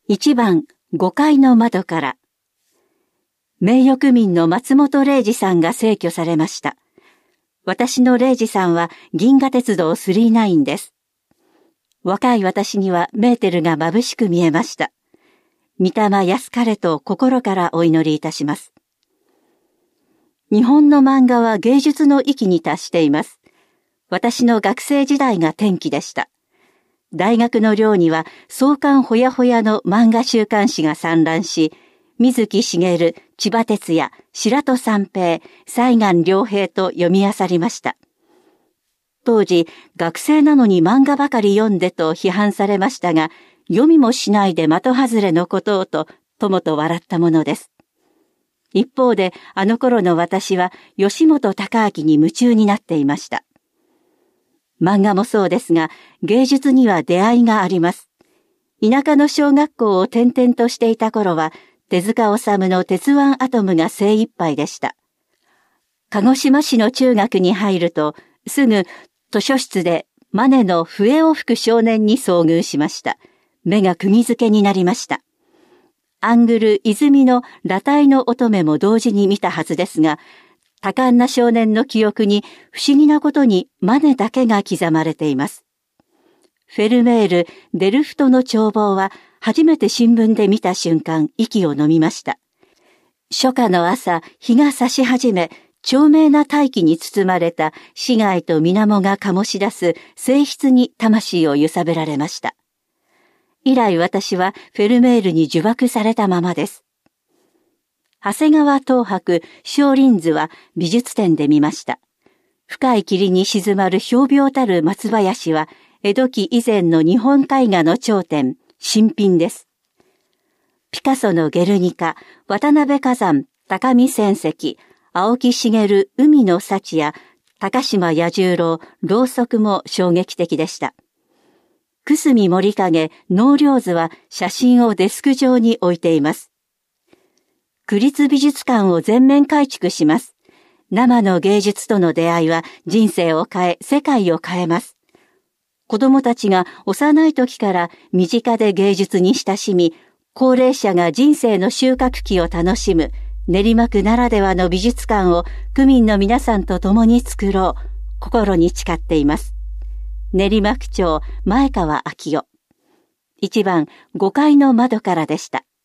1番、5階の窓から。名誉区民の松本零士さんが逝去されました。私の零士さんは銀河鉄道999です。若い私にはメーテルが眩しく見えました。御霊安かれと心からお祈りいたします。日本の漫画は芸術の域に達しています。私の学生時代が転機でした。大学の寮には創刊ほやほやの漫画週刊誌が散乱し、水木しげる、千葉哲也、白土三平、西岸良平と読み漁りました。当時、学生なのに漫画ばかり読んでと批判されましたが、読みもしないで的外れのことをと、友と笑ったものです。一方で、あの頃の私は吉本隆明に夢中になっていました。漫画もそうですが、芸術には出会いがあります。田舎の小学校を転々としていた頃は、手塚治虫の鉄腕アトムが精一杯でした。鹿児島市の中学に入ると、すぐ図書室でマネの笛を吹く少年に遭遇しました。目が釘付けになりました。アングル泉の裸体の乙女も同時に見たはずですが、多感な少年の記憶に不思議なことにマネだけが刻まれています。フェルメール、デルフトの眺望は初めて新聞で見た瞬間、息を飲みました。初夏の朝、日が差し始め、長明な大気に包まれた市街と水面が醸し出す静謐に魂を揺さぶられました。以来私はフェルメールに呪縛されたままです。長谷川東博、少林図は美術展で見ました。深い霧に静まる氷鑣たる松林は、江戸期以前の日本絵画の頂点、新品です。ピカソのゲルニカ、渡辺崋山、高見泉石、青木茂、海の幸や、高島彌十郎、ろうそくも衝撃的でした。久住森影、納涼図は写真をデスク上に置いています。区立美術館を全面改築します。生の芸術との出会いは人生を変え、世界を変えます。子供たちが幼い時から身近で芸術に親しみ、高齢者が人生の収穫期を楽しむ練馬区ならではの美術館を区民の皆さんと共に作ろう、心に誓っています。練馬区長前川昭夫。1番5階の窓からでした。